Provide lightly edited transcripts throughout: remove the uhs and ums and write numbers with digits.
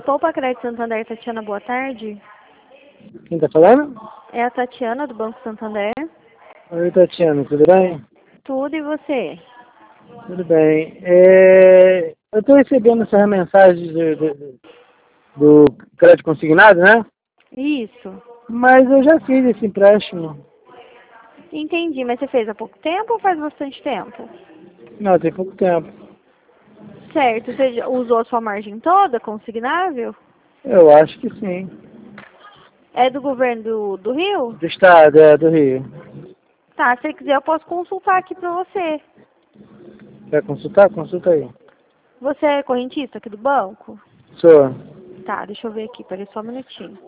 Poupa Crédito Santander, Tatiana, boa tarde. Quem tá falando? É a Tatiana, do Banco Santander. Oi, Tatiana, tudo bem? Tudo e você? Tudo bem. Eu estou recebendo essas mensagens do crédito consignado, né? Isso. Mas eu já fiz esse empréstimo. Entendi, mas você fez há pouco tempo ou faz bastante tempo? Não, tem pouco tempo. Certo, você já usou a sua margem toda, consignável? Eu acho que sim. É do governo do Rio? Do estado, do Rio. Tá, se você quiser eu posso consultar aqui pra você. Quer consultar? Consulta aí. Você é correntista aqui do banco? Sou. Tá, deixa eu ver aqui, peraí só um minutinho.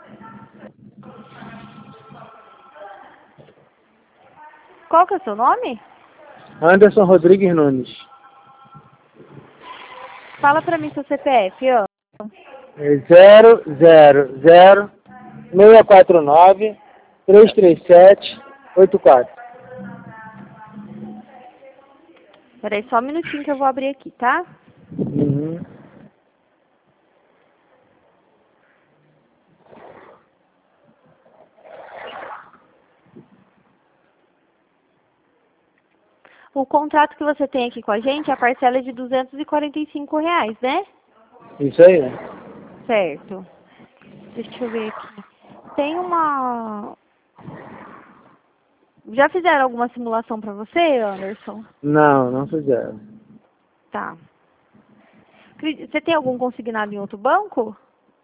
Qual que é o seu nome? Anderson Rodrigues Nunes. Fala pra mim seu CPF, ó. 000-649-337-84. Peraí só um minutinho que eu vou abrir aqui, tá? Uhum. O contrato que você tem aqui com a gente, a parcela é de R$ 245, né? Isso aí. Certo. Deixa eu ver aqui. Tem uma... Já fizeram alguma simulação pra você, Anderson? Não, não fizeram. Tá. Você tem algum consignado em outro banco?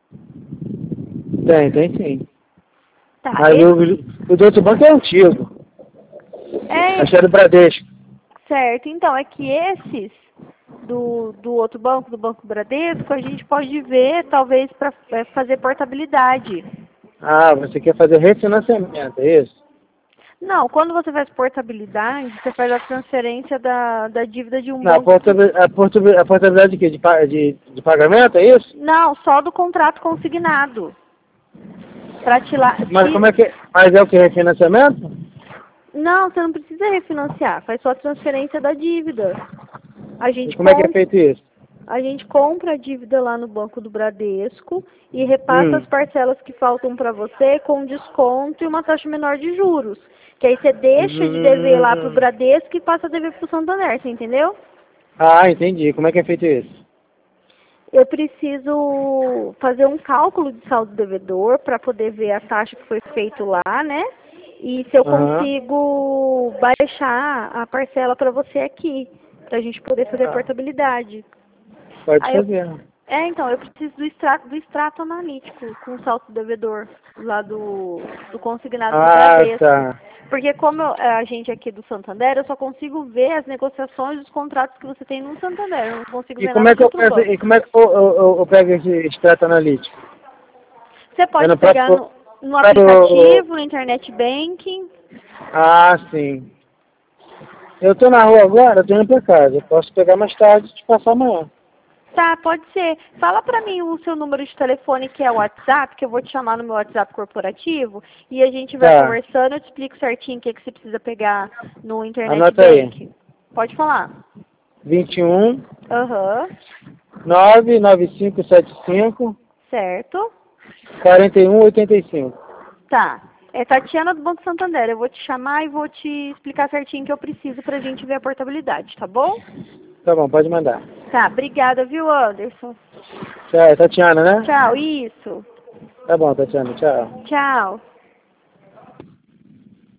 Tem sim. Tá. Mas o do outro banco é antigo. Acho que é do Bradesco. Certo. Então, é que esses do outro banco, do Banco Bradesco, a gente pode ver, talvez, para fazer portabilidade. Ah, você quer fazer refinanciamento, é isso? Não, quando você faz portabilidade, você faz a transferência da dívida de um Não, banco. a portabilidade de quê? De pagamento, é isso? Não, só do contrato consignado. Para Mas como é que... Mas é o que? Refinanciamento? Não, você não precisa refinanciar, faz só a transferência da dívida. A E gente como é que é feito isso? A gente compra a dívida lá no Banco do Bradesco e repassa as parcelas que faltam para você com desconto e uma taxa menor de juros. Que aí você deixa de dever lá pro Bradesco e passa a dever pro Santander, você entendeu? Ah, entendi. Como é que é feito isso? Eu preciso fazer um cálculo de saldo devedor para poder ver a taxa que foi feito lá, né? E se eu consigo baixar a parcela para você aqui, para a gente poder fazer a portabilidade. Pode fazer. Então, eu preciso do extrato analítico com o saldo devedor lá do consignado do Bradesco. Tá. Porque como a gente aqui do Santander, eu só consigo ver as negociações dos contratos que você tem no Santander. Eu não consigo ver nada de outro banco. E como é que eu pego esse extrato analítico? Você pode pegar no aplicativo, no internet banking. Ah, sim. Eu tô na rua agora, eu tô indo pra casa. Eu posso pegar mais tarde e te passar amanhã. Tá, pode ser. Fala pra mim o seu número de telefone, que é o WhatsApp, que eu vou te chamar no meu WhatsApp corporativo, e a gente vai conversando, eu te explico certinho o que você precisa pegar no internet banking. Pode falar. 21 Aham. 99575 Certo. 4185. Tá. É Tatiana do Banco Santander. Eu vou te chamar e vou te explicar certinho o que eu preciso pra gente ver a portabilidade, tá bom? Tá bom, pode mandar. Tá, obrigada, viu, Anderson? Tchau, Tatiana, né? Tchau, isso. Tá bom, Tatiana, tchau. Tchau.